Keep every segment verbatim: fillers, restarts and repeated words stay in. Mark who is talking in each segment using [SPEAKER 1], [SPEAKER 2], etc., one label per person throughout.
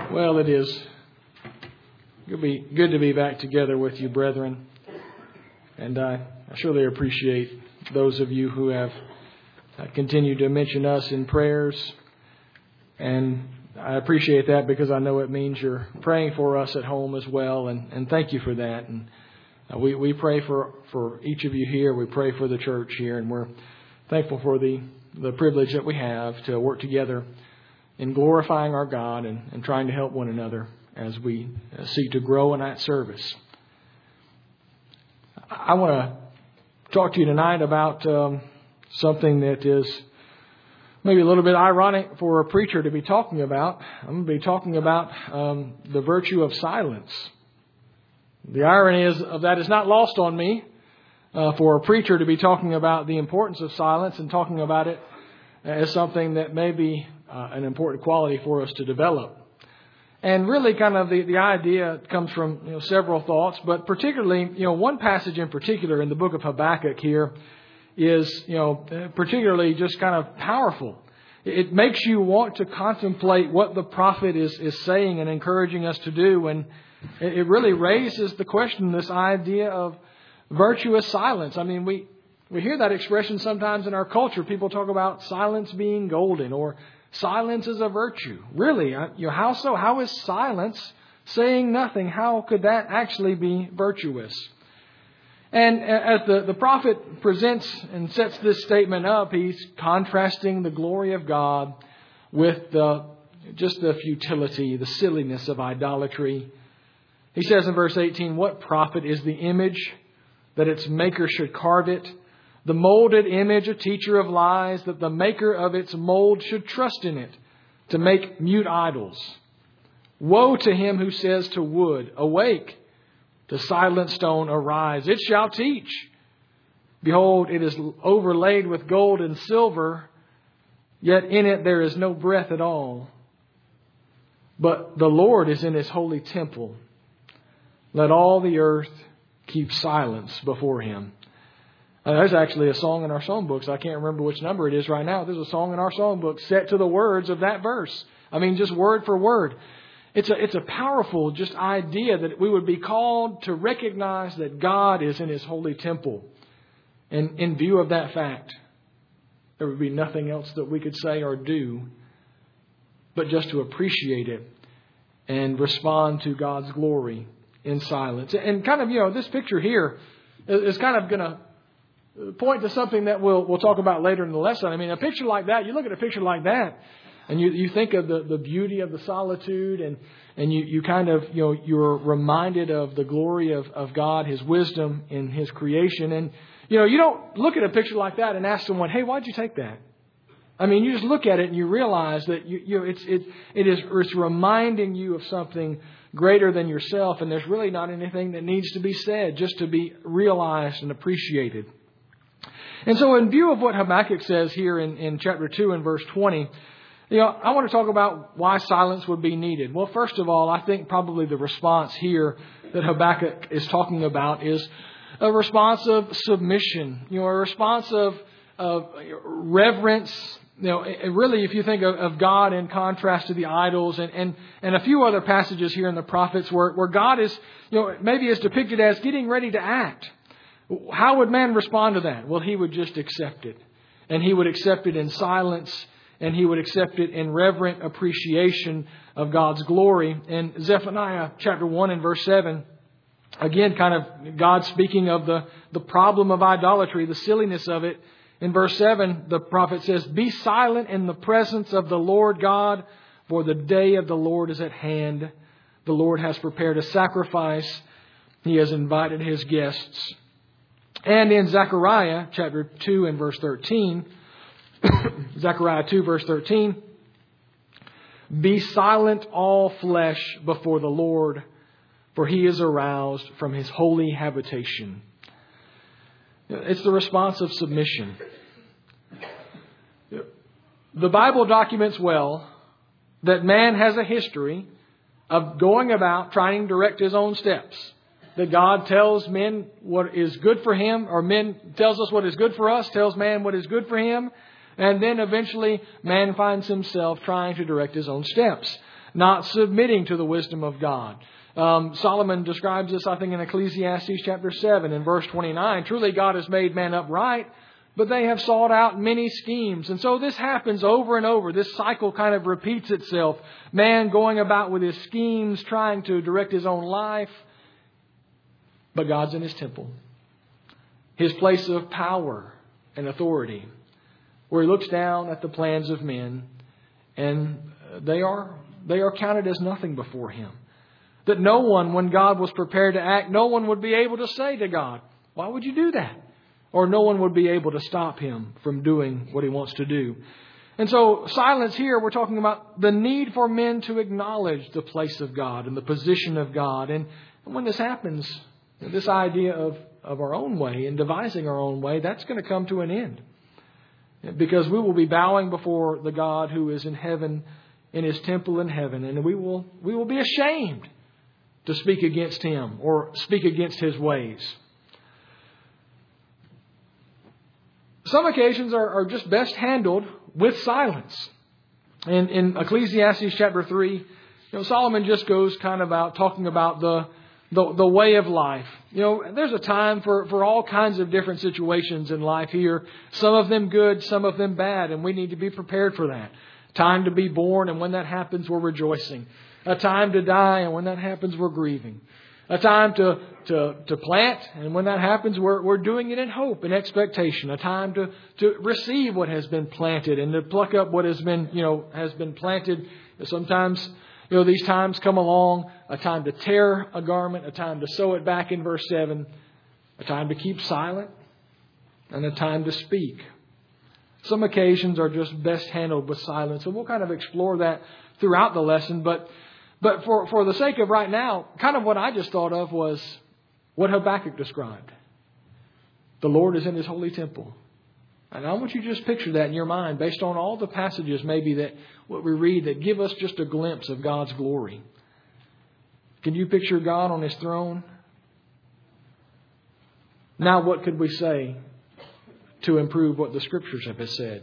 [SPEAKER 1] Well, it is it'll be good to be back together with you, brethren. And I, I surely appreciate those of you who have continued to mention us in prayers. And I appreciate that because I know it means you're praying for us at home as well. And, and thank you for that. And uh, we, we pray for, for each of you here. We pray for the church here. And we're thankful for the, the privilege that we have to work together in glorifying our God and, and trying to help one another as we seek to grow in that service. I want to talk to you tonight about um, something that is maybe a little bit ironic for a preacher to be talking about. I'm going to be talking about um, the virtue of silence. The irony is of that is not lost on me uh, for a preacher to be talking about the importance of silence and talking about it as something that may be uh, an important quality for us to develop. And really kind of the, the idea comes from you know, several thoughts, but particularly, you know, one passage in particular in the book of Habakkuk here is, you know, particularly just kind of powerful. It makes you want to contemplate what the prophet is, is saying and encouraging us to do. And it really raises the question, this idea of virtuous silence. I mean, we, we hear that expression sometimes in our culture. People talk about silence being golden or silence is a virtue. Really, you know, how so? How is silence, saying nothing, how could that actually be virtuous? And as the, the prophet presents and sets this statement up, he's contrasting the glory of God with the, just the futility, the silliness of idolatry. He says in verse eighteen, "What profit is the image that its maker should carve it? The molded image, a teacher of lies, that the maker of its mold should trust in it to make mute idols. Woe to him who says to wood, awake, to silent stone, arise. It shall teach. Behold, it is overlaid with gold and silver, yet in it there is no breath at all. But the Lord is in his holy temple. Let all the earth keep silence before him." Uh, there's actually a song in our songbooks. I can't remember which number it is right now. There's a song in our songbook set to the words of that verse. I mean, just word for word. It's a, it's a powerful just idea that we would be called to recognize that God is in his holy temple. And in view of that fact, there would be nothing else that we could say or do but just to appreciate it and respond to God's glory in silence. And kind of, you know, this picture here is kind of going to point to something that we'll we'll talk about later in the lesson. I mean, a picture like that, you look at a picture like that and you, you think of the, the beauty of the solitude and, and you, you kind of, you know, you're reminded of the glory of, of God, his wisdom in his creation. And, you know, you don't look at a picture like that and ask someone, hey, why'd you take that? I mean, you just look at it and you realize that you, you know, it's, it, it is, it's reminding you of something greater than yourself. And there's really not anything that needs to be said just to be realized and appreciated. And so in view of what Habakkuk says here in, in chapter two and verse twenty, you know, I want to talk about why silence would be needed. Well, first of all, I think probably the response here that Habakkuk is talking about is a response of submission, you know, a response of, of reverence. You know, really, if you think of, of God in contrast to the idols and, and, and a few other passages here in the prophets where, where God is, you know, maybe is depicted as getting ready to act. How would man respond to that? Well, he would just accept it. And he would accept it in silence. And he would accept it in reverent appreciation of God's glory. In Zephaniah chapter one and verse seven, again, kind of God speaking of the, the problem of idolatry, the silliness of it. In verse seven, the prophet says, "Be silent in the presence of the Lord God, for the day of the Lord is at hand. The Lord has prepared a sacrifice. He has invited his guests." And in Zechariah chapter two and verse thirteen, Zechariah two verse thirteen, "Be silent all flesh before the Lord, for he is aroused from his holy habitation." It's the response of submission. The Bible documents well that man has a history of going about trying to direct his own steps. That God tells men what is good for him, or men tells us what is good for us, tells man what is good for him. And then eventually man finds himself trying to direct his own steps. not submitting to the wisdom of God. Um, Solomon describes this, I think, in Ecclesiastes chapter seven and verse twenty-nine. Truly God has made man upright, but they have sought out many schemes. And so this happens over and over. This cycle kind of repeats itself. Man going about with his schemes, trying to direct his own life. But God's in His temple, His place of power and authority, where He looks down at the plans of men, and they are they are counted as nothing before Him. That no one, when God was prepared to act, no one would be able to say to God, "Why would you do that?" Or no one would be able to stop Him from doing what He wants to do. And so silence here, we're talking about the need for men to acknowledge the place of God and the position of God. And when this happens, this idea of, of our own way and devising our own way, that's going to come to an end. Because we will be bowing before the God who is in heaven, in His temple in heaven. And we will, we will be ashamed to speak against Him or speak against His ways. Some occasions are, are just best handled with silence. In, in Ecclesiastes chapter three, you know, Solomon just goes kind of out talking about the, the the way of life. You know, there's a time for, for all kinds of different situations in life here. Some of them good, some of them bad, and we need to be prepared for that. Time to be born, and when that happens, we're rejoicing. A time to die, and when that happens, we're grieving. A time to, to, to plant, and when that happens, we're, we're doing it in hope and expectation. A time to, to receive what has been planted and to pluck up what has been, you know, has been planted. Sometimes, you know, these times come along. A time to tear a garment, a time to sew it back in verse seven, a time to keep silent, and a time to speak. Some occasions are just best handled with silence, and we'll kind of explore that throughout the lesson, but But for, for the sake of right now, kind of what I just thought of was what Habakkuk described. The Lord is in His holy temple. And I want you to just picture that in your mind based on all the passages maybe that what we read that give us just a glimpse of God's glory. Can you picture God on His throne? Now what could we say to improve what the Scriptures have said?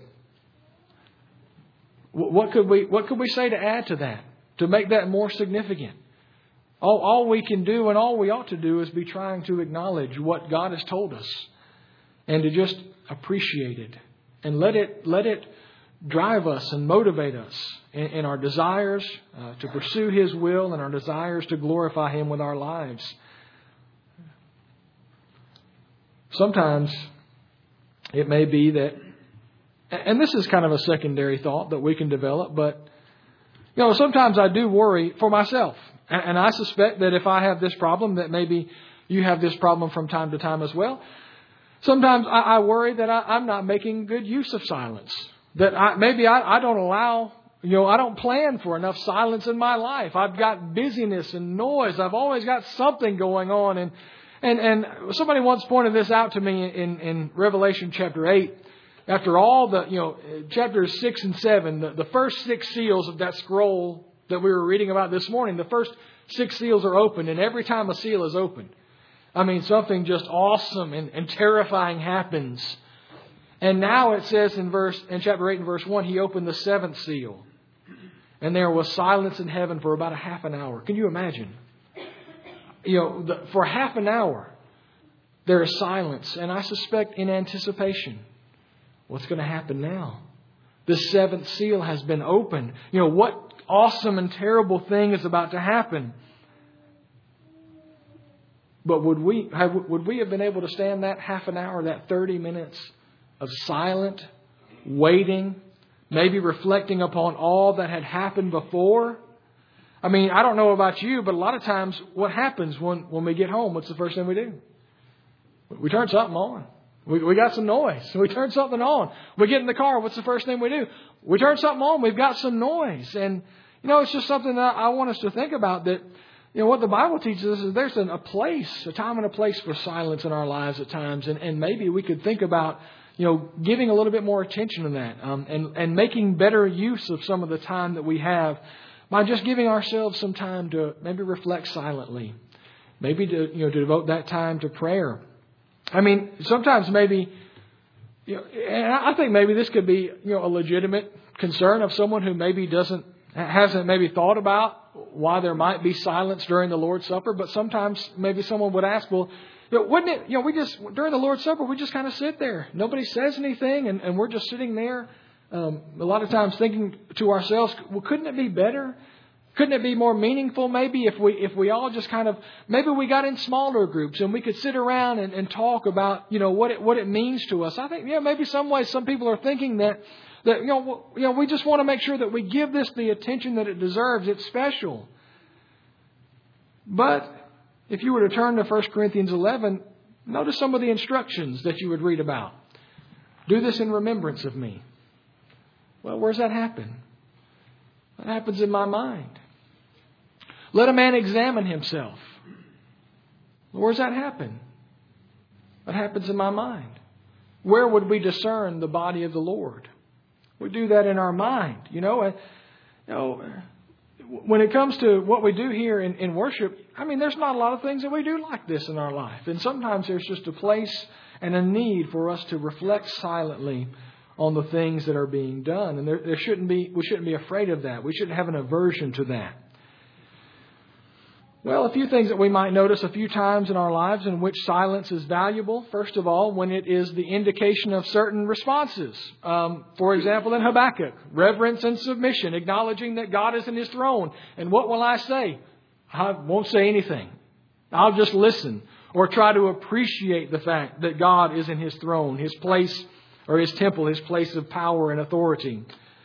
[SPEAKER 1] What could we, what could we say to add to that? To make that more significant. All, all we can do and all we ought to do is be trying to acknowledge what God has told us. And to just appreciate it. And let it let it drive us and motivate us in, in our desires uh, to pursue His will and our desires to glorify Him with our lives. Sometimes it may be that, and this is kind of a secondary thought that we can develop, but you know, sometimes I do worry for myself. And I suspect that if I have this problem, that maybe you have this problem from time to time as well. Sometimes I worry that I'm not making good use of silence. That I, maybe I, I don't allow, you know, I don't plan for enough silence in my life. I've got busyness and noise. I've always got something going on. And and, and somebody once pointed this out to me in, in Revelation chapter eight. After all the, you know, chapters six and seven, the, the first six seals of that scroll that we were reading about this morning, the first six seals are opened. And every time a seal is opened, I mean, something just awesome and, and terrifying happens. And now it says in verse, in chapter eight and verse one, He opened the seventh seal. And there was silence in heaven for about a half an hour. Can you imagine? You know, the, for half an hour, there is silence. And I suspect in anticipation. What's going to happen now? The seventh seal has been opened. You know, what awesome and terrible thing is about to happen? But would we have, would we have been able to stand that half an hour, that thirty minutes of silent waiting, maybe reflecting upon all that had happened before? I mean, I don't know about you, but a lot of times what happens when, when we get home, what's the first thing we do? We turn something on. We, we got some noise. So we turn something on. We get in the car. What's the first thing we do? We turn something on. We've got some noise. And, you know, it's just something that I want us to think about that, you know, what the Bible teaches us is there's an, a place, a time and a place for silence in our lives at times. And, and maybe we could think about, you know, giving a little bit more attention to that um, and, and making better use of some of the time that we have by just giving ourselves some time to maybe reflect silently. Maybe to, you know, to devote that time to prayer. I mean, sometimes maybe, you know, and I think maybe this could be, you know, a legitimate concern of someone who maybe doesn't hasn't maybe thought about why there might be silence during the Lord's Supper. But sometimes maybe someone would ask, well, you know, wouldn't it, you know, we just, during the Lord's Supper, we just kind of sit there. Nobody says anything and, and we're just sitting there. Um, a lot of times thinking to ourselves, well, couldn't it be better? Couldn't it be more meaningful maybe if we if we all just kind of, maybe we got in smaller groups and we could sit around and, and talk about, you know, what it what it means to us. I think, yeah, maybe some ways some people are thinking that, that you know, you know, we just want to make sure that we give this the attention that it deserves. It's special. But if you were to turn to First Corinthians eleven, notice some of the instructions that you would read about. Do this in remembrance of me. Well, where's that happen? That happens in my mind. Let a man examine himself. Where's that happen? That happens in my mind. Where would we discern the body of the Lord? We do that in our mind. You know, uh, you know, when it comes to what we do here in, in worship, I mean, there's not a lot of things that we do like this in our life. And sometimes there's just a place and a need for us to reflect silently on the things that are being done. And there, there shouldn't be, we shouldn't be afraid of that. We shouldn't have an aversion to that. Well, a few things that we might notice a few times in our lives in which silence is valuable. First of all, when it is the indication of certain responses. Um, for example, in Habakkuk, reverence and submission, acknowledging that God is in His throne. And what will I say? I won't say anything. I'll just listen or try to appreciate the fact that God is in His throne, His place or His temple, His place of power and authority.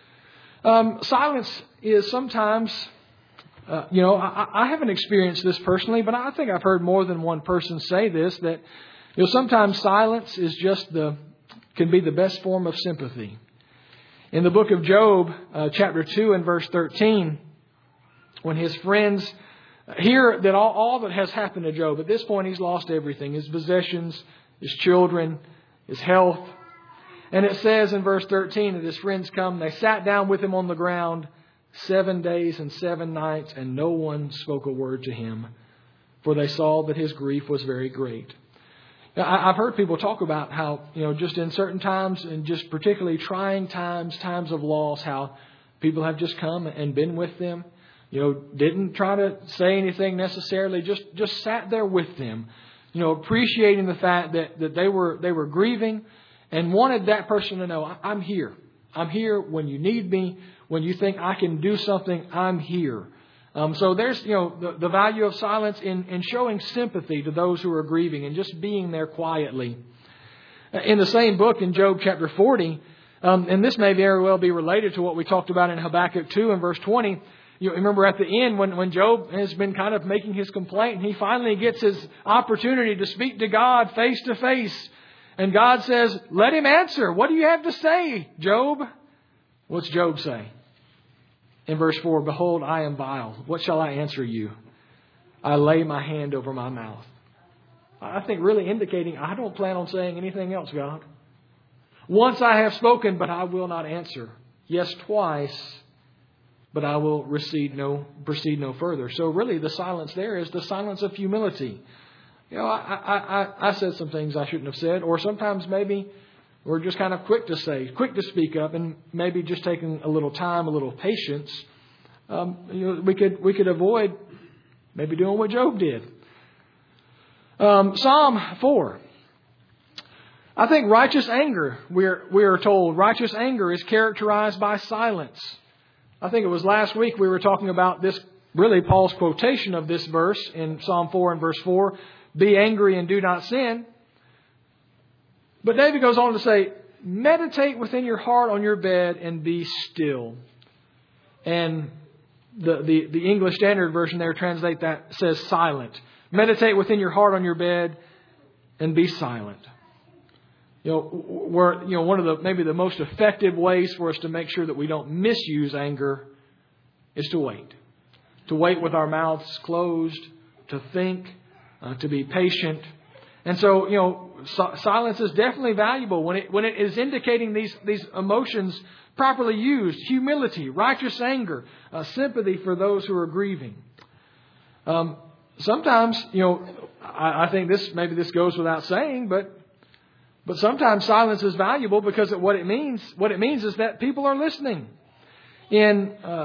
[SPEAKER 1] Um, silence is sometimes... Uh, you know, I, I haven't experienced this personally, but I think I've heard more than one person say this, that, you know, sometimes silence is just the, can be the best form of sympathy. In the book of Job, uh, chapter two and verse thirteen, when his friends hear that all, all that has happened to Job, at this point he's lost everything, his possessions, his children, his health. And it says in verse thirteen that his friends come, they sat down with him on the ground seven days and seven nights, and no one spoke a word to him, for they saw that his grief was very great. Now, I've heard people talk about how, you know, just in certain times, and just particularly trying times, times of loss, how people have just come and been with them. You know, didn't try to say anything necessarily, just just sat there with them, you know, appreciating the fact that, that they were they were grieving and wanted that person to know, I'm here. I'm here when you need me. When you think I can do something, I'm here. Um, so there's, you know, the, the value of silence in, in showing sympathy to those who are grieving and just being there quietly. In the same book, in Job chapter forty, um, and this may very well be related to what we talked about in Habakkuk two and verse twenty. You remember at the end when, when Job has been kind of making his complaint, and he finally gets his opportunity to speak to God face to face. And God says, let him answer. What do you have to say, Job? What's Job say? In verse four, behold, I am vile. What shall I answer you? I lay my hand over my mouth. I think really indicating, I don't plan on saying anything else, God. Once I have spoken, but I will not answer. Yes, twice, but I will recede no, proceed no further. So really the silence there is the silence of humility. You know, I, I, I, I said some things I shouldn't have said, or sometimes maybe we're just kind of quick to say, quick to speak up, and maybe just taking a little time, a little patience. Um, you know, we could we could avoid maybe doing what Job did. Um, Psalm four. I think righteous anger, we're we are told, righteous anger is characterized by silence. I think it was last week we were talking about this, really Paul's quotation of this verse in Psalm four and verse four. Be angry and do not sin. But David goes on to say, meditate within your heart on your bed and be still. And the, the, the English Standard Version there translate that says silent. Meditate within your heart on your bed and be silent. You know, we're, you know, one of the maybe the most effective ways for us to make sure that we don't misuse anger is to wait. To wait with our mouths closed, to think, uh, to be patient. And so, you know, so, silence is definitely valuable when it when it is indicating these these emotions properly used: humility, righteous anger, uh, sympathy for those who are grieving. Um, sometimes, you know, I, I think this maybe this goes without saying, but but sometimes silence is valuable because of what it means. What it means is that people are listening. In uh,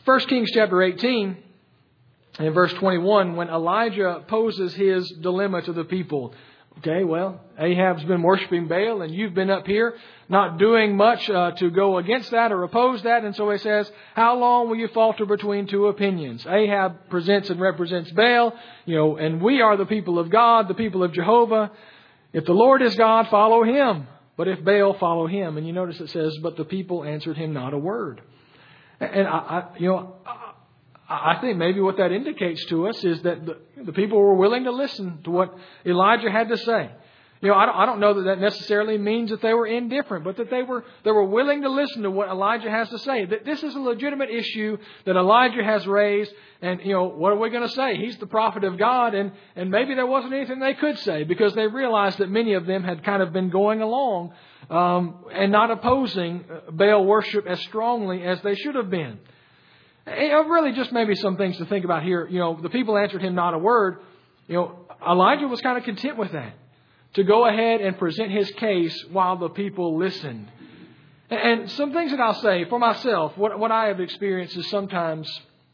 [SPEAKER 1] First Kings chapter eighteen, in verse twenty-one, when Elijah poses his dilemma to the people. Okay, well, Ahab's been worshiping Baal and you've been up here not doing much uh, to go against that or oppose that. And so he says, how long will you falter between two opinions? Ahab presents and represents Baal, you know, and we are the people of God, the people of Jehovah. If the Lord is God, follow Him. But if Baal, follow him. And you notice it says, but the people answered him not a word. And I, I you know, I think maybe what that indicates to us is that the, the people were willing to listen to what Elijah had to say. You know, I don't, I don't know that that necessarily means that they were indifferent, but that they were they were willing to listen to what Elijah has to say. That this is a legitimate issue that Elijah has raised, and you know, what are we going to say? He's the prophet of God, and and maybe there wasn't anything they could say because they realized that many of them had kind of been going along um, and not opposing Baal worship as strongly as they should have been. You know, really, just maybe some things to think about here. You know, the people answered him not a word. You know, Elijah was kind of content with that, to go ahead and present his case while the people listened. And some things that I'll say for myself, what what I have experienced is sometimes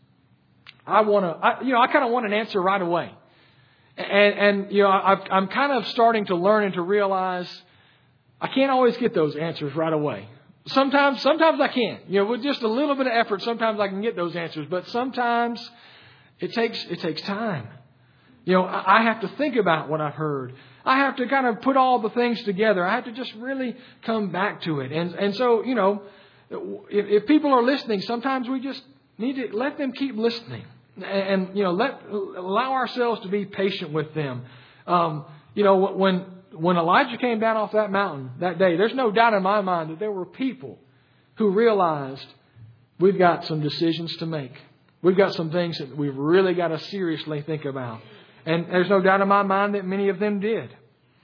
[SPEAKER 1] I want to, I, you know, I kind of want an answer right away. And, and you know, I've, I'm kind of starting to learn and to realize I can't always get those answers right away. Sometimes, sometimes I can. You know, with just a little bit of effort, sometimes I can get those answers. But sometimes it takes it takes time. You know, I have to think about what I've heard. I have to kind of put all the things together. I have to just really come back to it. And and so, you know, if, if people are listening, sometimes we just need to let them keep listening. And, and you know, let allow ourselves to be patient with them. Um, you know, when when Elijah came down off that mountain that day, there's no doubt in my mind that there were people who realized we've got some decisions to make. We've got some things that we've really got to seriously think about. And there's no doubt in my mind that many of them did.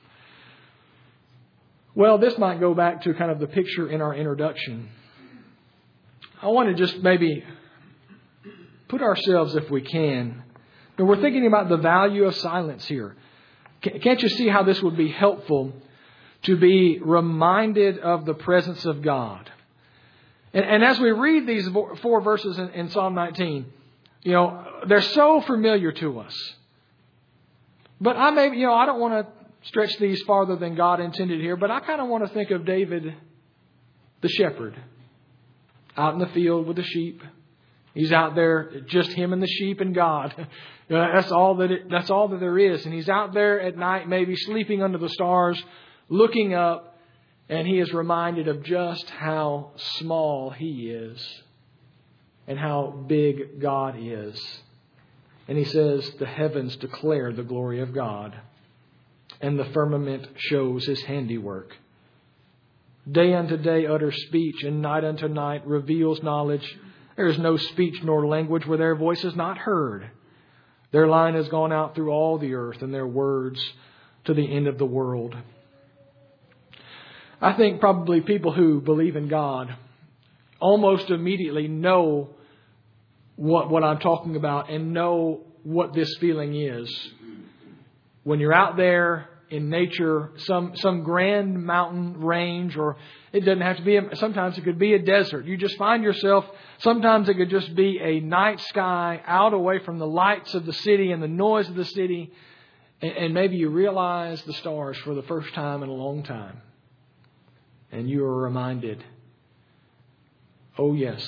[SPEAKER 1] Well, this might go back to kind of the picture in our introduction. I want to just maybe put ourselves, if we can, and we're thinking about the value of silence here. Can't you see how this would be helpful to be reminded of the presence of God? And, and as we read these four verses in, in Psalm nineteen, you know, they're so familiar to us. But I may, you know, I don't want to stretch these farther than God intended here, but I kind of want to think of David, the shepherd, out in the field with the sheep. He's out there, just him and the sheep and God. You know, that's all that it, that's all that there is. And he's out there at night, maybe sleeping under the stars, looking up, and he is reminded of just how small he is and how big God is. And he says, the heavens declare the glory of God, and the firmament shows His handiwork. Day unto day utters speech, and night unto night reveals knowledge. There is no speech nor language where their voice is not heard. Their line has gone out through all the earth, and their words to the end of the world. I think probably people who believe in God almost immediately know what, what I'm talking about and know what this feeling is. When you're out there in nature, some some grand mountain range, or it doesn't have to be, a, sometimes it could be a desert. You just find yourself, sometimes it could just be a night sky out away from the lights of the city and the noise of the city. And, and maybe you realize the stars for the first time in a long time. And you are reminded, oh yes,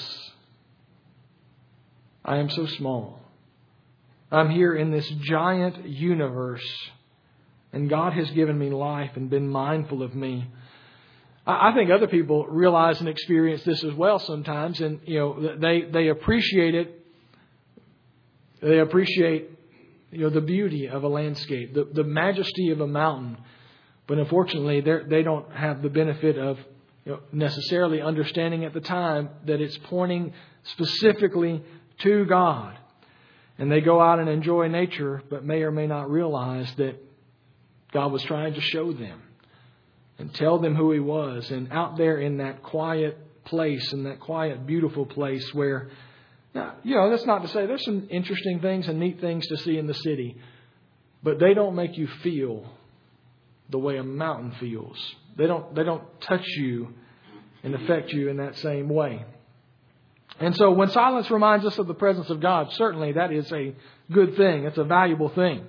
[SPEAKER 1] I am so small. I'm here in this giant universe, and God has given me life and been mindful of me. I think other people realize and experience this as well sometimes, and you know they they appreciate it. They appreciate you know the beauty of a landscape, the the majesty of a mountain, but unfortunately they they don't have the benefit of you know, necessarily understanding at the time that it's pointing specifically to God. And they go out and enjoy nature, but may or may not realize that God was trying to show them and tell them who He was. And out there in that quiet place, in that quiet, beautiful place where, now, you know, that's not to say there's some interesting things and neat things to see in the city, but they don't make you feel the way a mountain feels. They don't, they don't touch you and affect you in that same way. And so when silence reminds us of the presence of God, certainly that is a good thing. It's a valuable thing.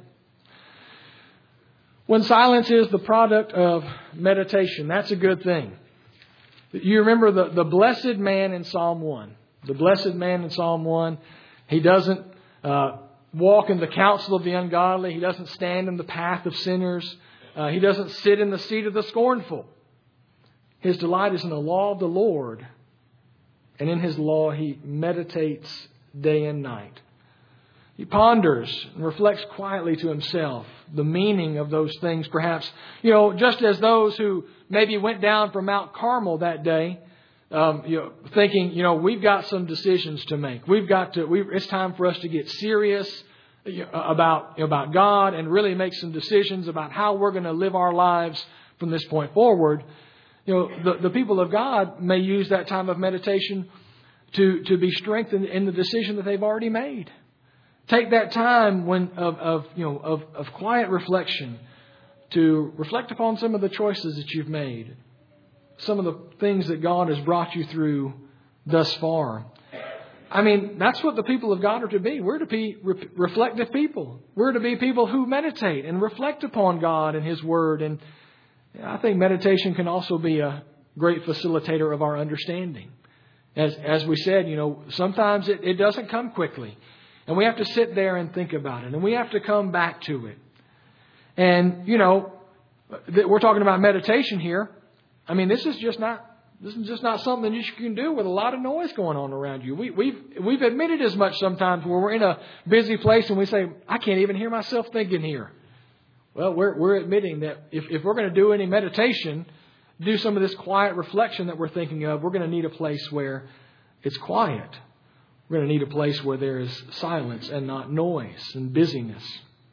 [SPEAKER 1] When silence is the product of meditation, that's a good thing. You remember the, the blessed man in Psalm one. The blessed man in Psalm one, he doesn't uh, walk in the counsel of the ungodly. He doesn't stand in the path of sinners. Uh, he doesn't sit in the seat of the scornful. His delight is in the law of the Lord. And in His law, he meditates day and night. He ponders and reflects quietly to himself the meaning of those things, perhaps. You know, just as those who maybe went down from Mount Carmel that day, um, you know, thinking, you know, we've got some decisions to make. We've got to, we, it's time for us to get serious about, you know, about God and really make some decisions about how we're going to live our lives from this point forward. You know, the, the people of God may use that time of meditation to, to be strengthened in the decision that they've already made. Take that time when of, of you know of, of quiet reflection to reflect upon some of the choices that you've made, some of the things that God has brought you through thus far. I mean, that's what the people of God are to be. We're to be re- reflective people. We're to be people who meditate and reflect upon God and His Word. And I think meditation can also be a great facilitator of our understanding. As as we said, you know, sometimes it, it doesn't come quickly. And we have to sit there and think about it. And we have to come back to it. And, you know, we're talking about meditation here. I mean, this is just not this is just not something that you can do with a lot of noise going on around you. We, we've we've admitted as much sometimes where we're in a busy place and we say, I can't even hear myself thinking here. Well, we're we're admitting that if, if we're going to do any meditation, do some of this quiet reflection that we're thinking of, we're going to need a place where it's quiet. We're going to need a place where there is silence and not noise and busyness.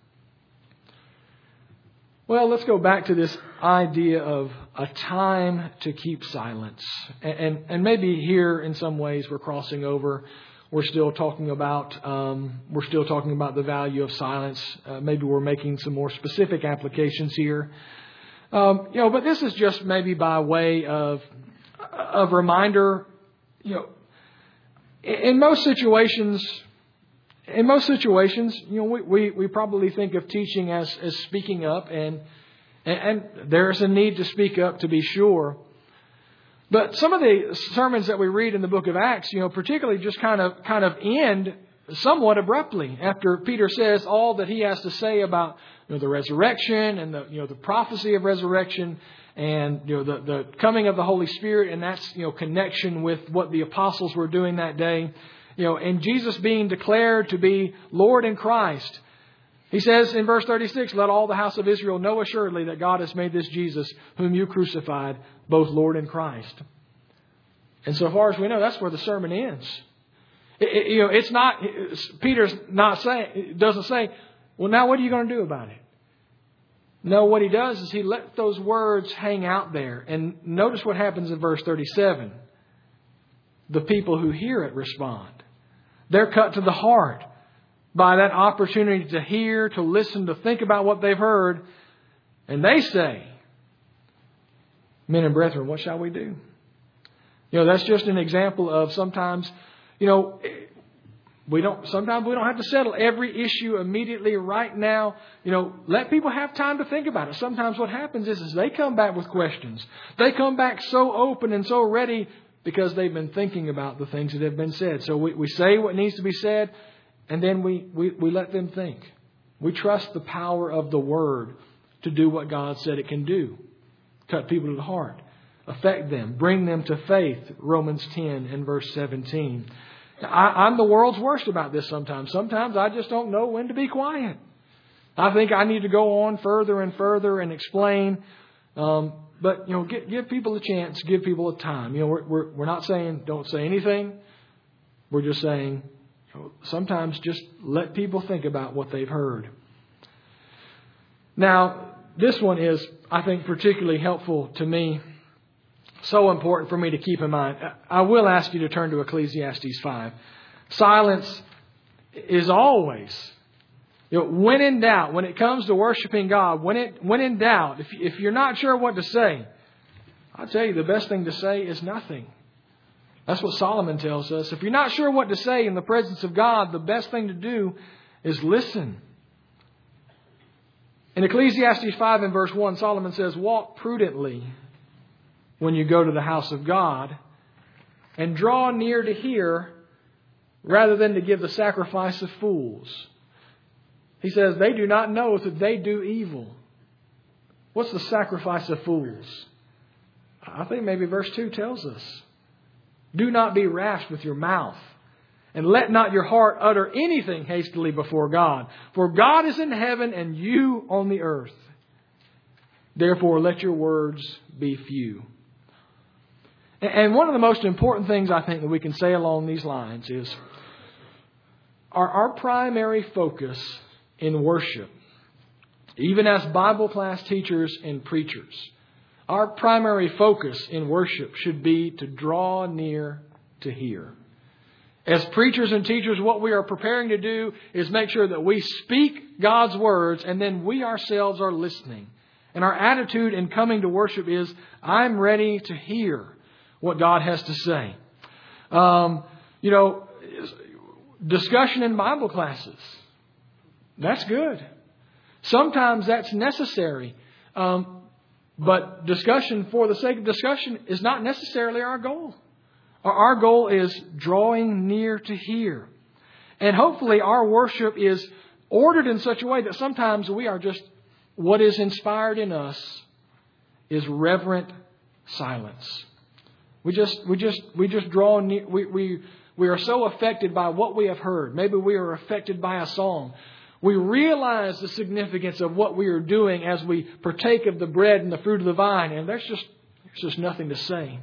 [SPEAKER 1] Well, let's go back to this idea of a time to keep silence. And, and, and maybe here in some ways we're crossing over. We're still talking about um, we're still talking about the value of silence. Uh, maybe we're making some more specific applications here. Um, you know, but this is just maybe by way of of reminder. You know, in most situations, in most situations, you know, we, we, we probably think of teaching as, as speaking up, and, and and there's a need to speak up to be sure. But some of the sermons that we read in the book of Acts, you know, particularly just kind of kind of end somewhat abruptly after Peter says all that he has to say about, you know, the resurrection and the you know the prophecy of resurrection and you know the, the coming of the Holy Spirit, and that's you know connection with what the apostles were doing that day. You know, and Jesus being declared to be Lord in Christ. He says in verse thirty-six, let all the house of Israel know assuredly that God has made this Jesus, whom you crucified, both Lord and Christ. And so far as we know, that's where the sermon ends. It, it, you know, it's not, Peter's not saying, doesn't say, well, now what are you going to do about it? No, what he does is he let those words hang out there. And notice what happens in verse thirty-seven. The people who hear it respond. They're cut to the heart by that opportunity to hear, to listen, to think about what they've heard. And they say, men and brethren, what shall we do? You know, that's just an example of sometimes, you know, we don't, sometimes we don't have to settle every issue immediately right now. You know, let people have time to think about it. Sometimes what happens is, is they come back with questions. They come back so open and so ready because they've been thinking about the things that have been said. So we, we say what needs to be said, and then we, we, we let them think. We trust the power of the Word to do what God said it can do. Cut people to the heart. Affect them. Bring them to faith. Romans ten and verse seventeen. I, I'm the world's worst about this sometimes. Sometimes I just don't know when to be quiet. I think I need to go on further and further and explain. Um, but, you know, give, give people a chance. Give people a time. You know, we're, we're, we're not saying don't say anything. We're just saying, you know, sometimes just let people think about what they've heard. Now, this one is, I think, particularly helpful to me. So important for me to keep in mind. I will ask you to turn to Ecclesiastes five. Silence is always, you know, when in doubt, when it comes to worshiping God, when it when in doubt, if if you're not sure what to say, I'll tell you the best thing to say is nothing. That's what Solomon tells us. If you're not sure what to say in the presence of God, the best thing to do is listen. In Ecclesiastes five and verse one, Solomon says, walk prudently when you go to the house of God, and draw near to hear rather than to give the sacrifice of fools. He says, they do not know that they do evil. What's the sacrifice of fools? I think maybe verse two tells us. Do not be rash with your mouth, and let not your heart utter anything hastily before God. For God is in heaven and you on the earth. Therefore, let your words be few. And one of the most important things I think that we can say along these lines is our, our primary focus in worship, even as Bible class teachers and preachers, our primary focus in worship should be to draw near to hear. As preachers and teachers, what we are preparing to do is make sure that we speak God's words and then we ourselves are listening. And our attitude in coming to worship is, I'm ready to hear what God has to say. Um, you know, discussion in Bible classes, that's good. Sometimes that's necessary. Um, but discussion for the sake of discussion is not necessarily our goal. Our goal is drawing near to hear. And hopefully our worship is ordered in such a way that sometimes we are just, what is inspired in us is reverent silence. We just, we just, we just draw near, we, we, we are so affected by what we have heard. Maybe we are affected by a song. We realize the significance of what we are doing as we partake of the bread and the fruit of the vine. And there's just, there's just nothing to say.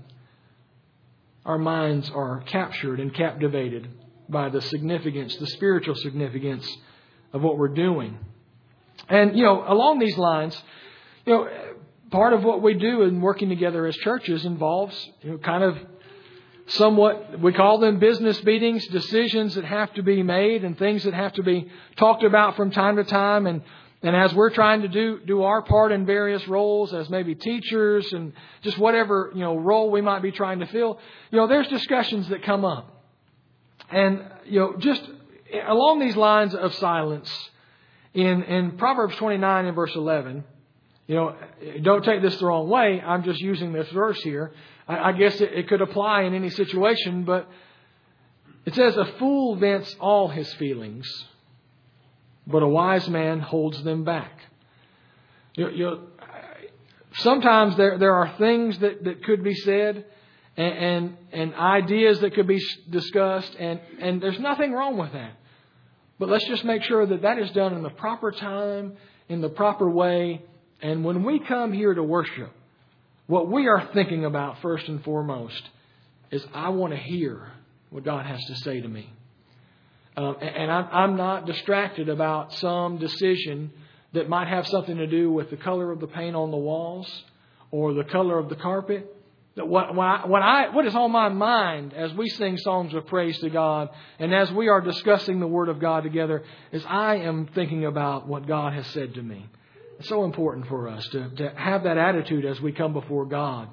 [SPEAKER 1] Our minds are captured and captivated by the significance, the spiritual significance of what we're doing. And, you know, along these lines, you know, part of what we do in working together as churches involves, you know, kind of somewhat, we call them business meetings, decisions that have to be made and things that have to be talked about from time to time. And And as we're trying to do do our part in various roles as maybe teachers and just whatever, you know, role we might be trying to fill, you know, there's discussions that come up. And, you know, just along these lines of silence, in, in Proverbs twenty-nine and verse eleven, you know, don't take this the wrong way. I'm just using this verse here. I, I guess it, it could apply in any situation, but it says, a fool vents all his feelings, but a wise man holds them back. You, you, sometimes there there are things that, that could be said and, and and ideas that could be discussed, and, and there's nothing wrong with that. But let's just make sure that that is done in the proper time, in the proper way. And when we come here to worship, what we are thinking about first and foremost is, I want to hear what God has to say to me. Um, and I'm not distracted about some decision that might have something to do with the color of the paint on the walls or the color of the carpet. What, what, I, what, I, what is on my mind as we sing songs of praise to God and as we are discussing the Word of God together is, I am thinking about what God has said to me. It's so important for us to, to have that attitude as we come before God.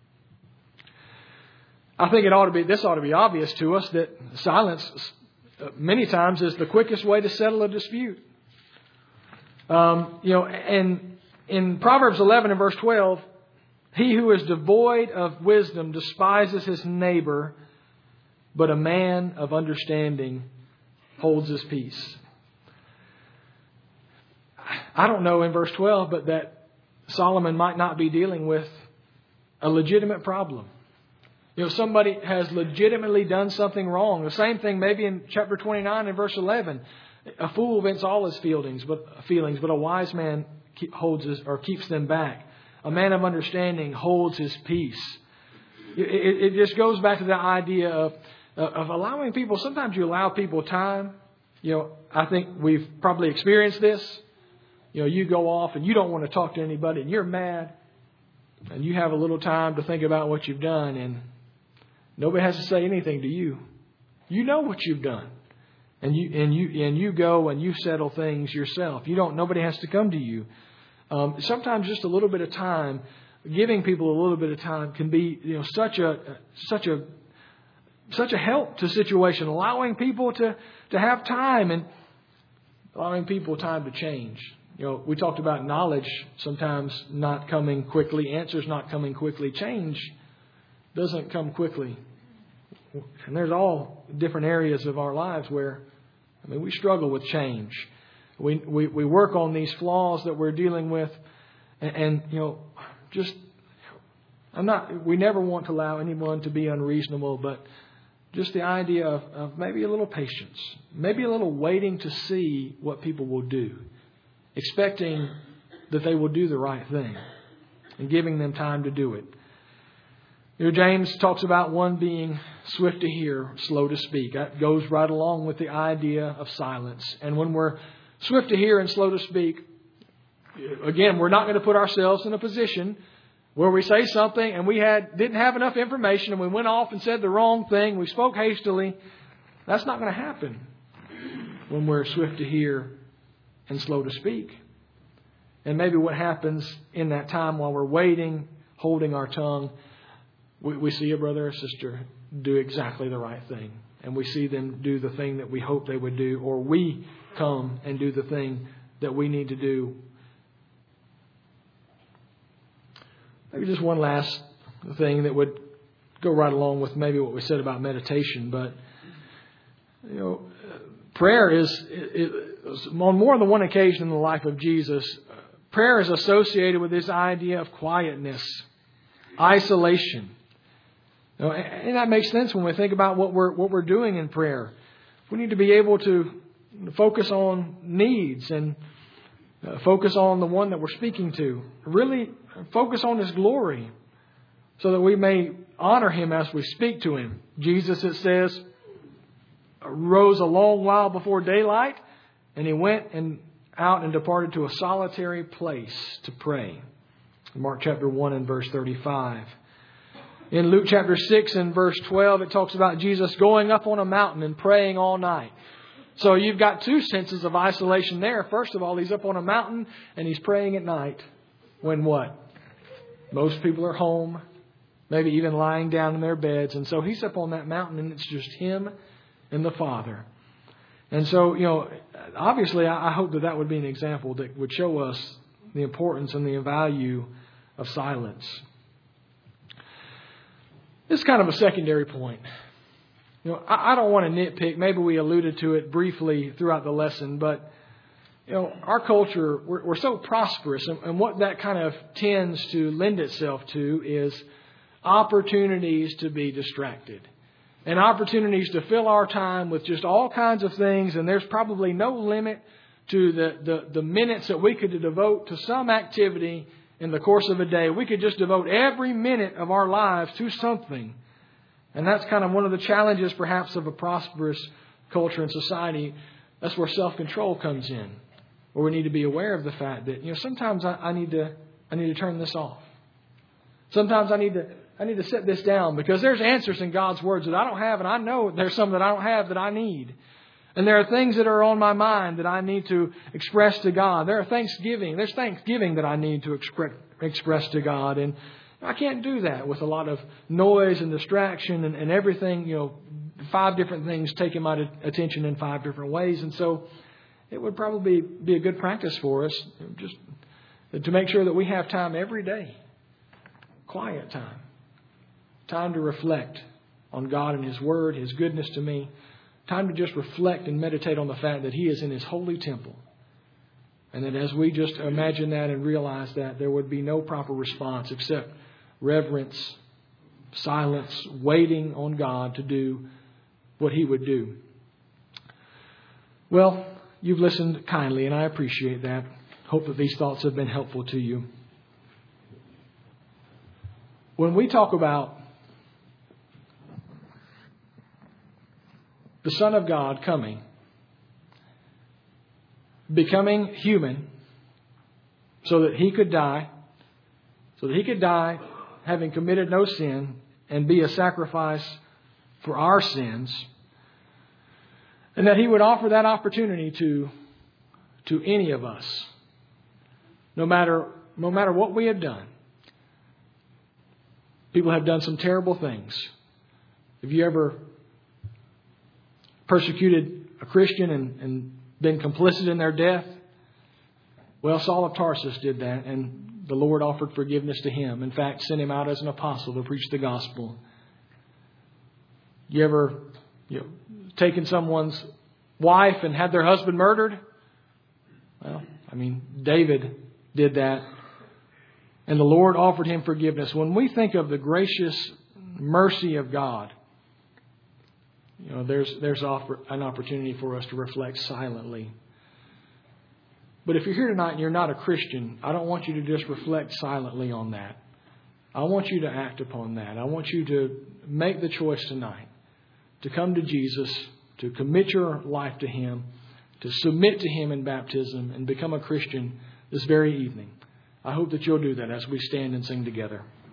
[SPEAKER 1] I think it ought to be, this ought to be obvious to us that silence many times is the quickest way to settle a dispute. Um, you know, and in Proverbs eleven and verse twelve, he who is devoid of wisdom despises his neighbor, but a man of understanding holds his peace. I don't know in verse twelve, but that Solomon might not be dealing with a legitimate problem. You know, somebody has legitimately done something wrong. The same thing maybe in chapter twenty-nine and verse eleven. A fool vents all his feelings, but feelings, but a wise man keep, holds his, or keeps them back. A man of understanding holds his peace. It, it, it just goes back to the idea of of allowing people. Sometimes you allow people time. You know, I think we've probably experienced this. You know, you go off and you don't want to talk to anybody, and you're mad, and you have a little time to think about what you've done, and nobody has to say anything to you. You know what you've done. And you and you and you go and you settle things yourself. You don't nobody has to come to you. Um, sometimes just a little bit of time, giving people a little bit of time can be, you know, such a such a such a help to situation, allowing people to, to have time and allowing people time to change. You know, we talked about knowledge sometimes not coming quickly, answers not coming quickly. Change doesn't come quickly. And there's all different areas of our lives where, I mean, we struggle with change. We we, we work on these flaws that we're dealing with. And, and, you know, just, I'm not, we never want to allow anyone to be unreasonable, but just the idea of, of maybe a little patience, maybe a little waiting to see what people will do, expecting that they will do the right thing and giving them time to do it. You know, James talks about one being swift to hear, slow to speak. That goes right along with the idea of silence. And when we're swift to hear and slow to speak, again, we're not going to put ourselves in a position where we say something and we had didn't have enough information and we went off and said the wrong thing. We spoke hastily. That's not going to happen when we're swift to hear and slow to speak. And maybe what happens in that time while we're waiting, holding our tongue, we, we see a brother or sister do exactly the right thing. And we see them do the thing that we hope they would do, or we come and do the thing that we need to do. Maybe just one last thing that would go right along with maybe what we said about meditation. But, you know, prayer is, it, it, on more than one occasion in the life of Jesus, prayer is associated with this idea of quietness, isolation. You know, and that makes sense when we think about what we're what we're doing in prayer. We need to be able to focus on needs and uh, focus on the one that we're speaking to. Really focus on His glory so that we may honor Him as we speak to Him. Jesus, it says, rose a long while before daylight, and He went and out and departed to a solitary place to pray. Mark chapter one and verse thirty-five. In Luke chapter six and verse twelve, it talks about Jesus going up on a mountain and praying all night. So you've got two senses of isolation there. First of all, He's up on a mountain and He's praying at night. When what? Most people are home, maybe even lying down in their beds. And so He's up on that mountain and it's just Him and the Father. And so, you know, obviously I hope that that would be an example that would show us the importance and the value of silence. This is kind of a secondary point. You know, I, I don't want to nitpick. Maybe we alluded to it briefly throughout the lesson, but you know, our culture, we're, we're so prosperous, and, and what that kind of tends to lend itself to is opportunities to be distracted and opportunities to fill our time with just all kinds of things. And there's probably no limit to the, the, the minutes that we could devote to some activity in the course of a day. We could just devote every minute of our lives to something. And that's kind of one of the challenges, perhaps, of a prosperous culture and society. That's where self-control comes in, where we need to be aware of the fact that, you know, sometimes I, I need to I need to turn this off. Sometimes I need to I need to set this down because there's answers in God's words that I don't have, and I know there's some that I don't have that I need. And there are things that are on my mind that I need to express to God. There are thanksgiving. There's thanksgiving that I need to express express to God. And I can't do that with a lot of noise and distraction and, and everything, you know, five different things taking my attention in five different ways. And so it would probably be a good practice for us just to make sure that we have time every day, quiet time, time to reflect on God and His Word, His goodness to me. Time to just reflect and meditate on the fact that He is in His holy temple. And that as we just imagine that and realize that, there would be no proper response except reverence, silence, waiting on God to do what He would do. Well, you've listened kindly, and I appreciate that. Hope that these thoughts have been helpful to you. When we talk about the Son of God coming, becoming human so that He could die, so that He could die having committed no sin and be a sacrifice for our sins, and that He would offer that opportunity to, to any of us, no matter, no matter what we have done. People have done some terrible things. Have you ever persecuted a Christian and, and been complicit in their death? Well, Saul of Tarsus did that, and the Lord offered forgiveness to him. In fact, sent him out as an apostle to preach the gospel. You ever you know, taken someone's wife and had their husband murdered? Well, I mean, David did that. And the Lord offered him forgiveness. When we think of the gracious mercy of God, you know, there's there's offer, an opportunity for us to reflect silently. But if you're here tonight and you're not a Christian, I don't want you to just reflect silently on that. I want you to act upon that. I want you to make the choice tonight to come to Jesus, to commit your life to Him, to submit to Him in baptism and become a Christian this very evening. I hope that you'll do that as we stand and sing together.